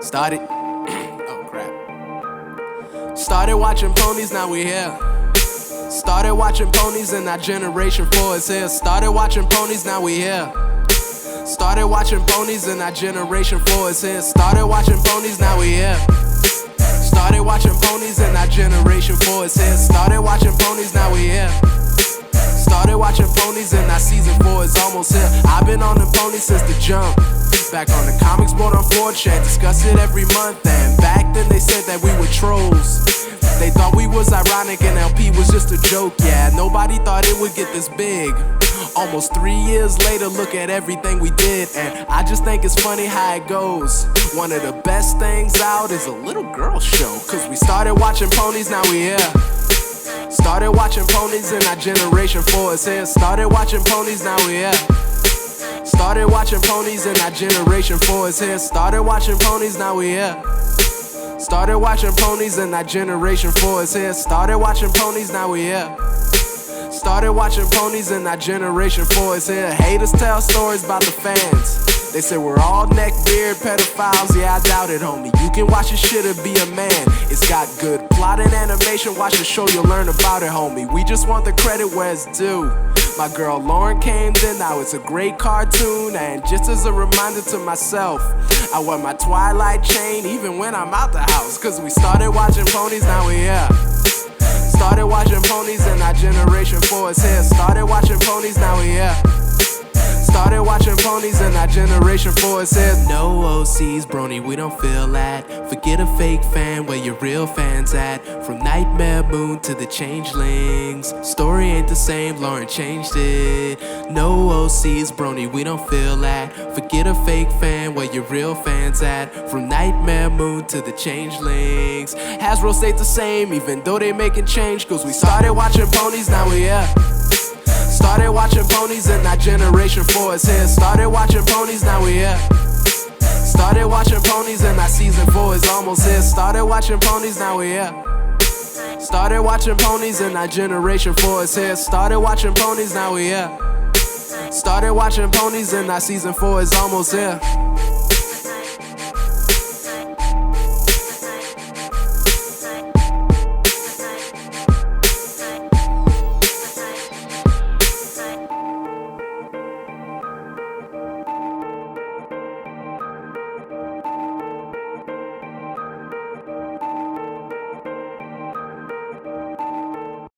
Started. Oh crap. Started watching ponies, now we here. Started watching ponies and our generation 4 is here. Started watching ponies, now we here. Started watching ponies and our generation 4 is here. Started watching ponies, now we here. Started watching ponies and our generation 4 is here. Started watching ponies, now we here. Started watching ponies and our season 4 is almost here. I've been on the pony since the jump. Back on the comics board on 4chan, discuss it every month. And back then they said that we were trolls. They thought we was ironic and LP was just a joke. Yeah, nobody thought it would get this big. Almost 3 years later, look at everything we did. And I just think it's funny how it goes. One of the best things out is a little girl show. Cause we started watching ponies, now we here. Started watching ponies and our generation 4 is here. Started watching ponies, now we here. Started watching ponies and our generation 4 is here. Started watching ponies, now we here. Started watching ponies and our generation 4 is here. Started watching ponies, now we here. Started watching ponies and our generation 4 is here. Haters tell stories about the fans. They say we're all neckbeard pedophiles. Yeah, I doubt it, homie. You can watch this shit or be a man. It's got good plot and animation. Watch the show, you'll learn about it, homie. We just want the credit where it's due. My girl Lauren came in, now it's a great cartoon. And just as a reminder to myself, I wear my Twilight chain even when I'm out the house. Cause we started watching ponies, now we here. Started watching ponies and our generation 4 is here. Started watching ponies, now we here. Started watching ponies and our generation 4 is here. No OCs, brony, we don't feel that. Forget a fake fan, where your real fans at. From Nightmare Moon to the Changelings, story ain't the same, Lauren changed it. No OCs, brony, we don't feel that. Forget a fake fan, where your real fans at. From Nightmare Moon to the Changelings, Hasbro stayed the same even though they making change. Cause we started watching ponies, now we here. Started watching ponies and our generation 4 is here. Started watching ponies, now we here. Started watching ponies and our season 4 is almost here. Started watching ponies, now we here. Started watching ponies and our generation 4 is here. Started watching ponies, now we here. Started watching ponies and our season 4 is almost here.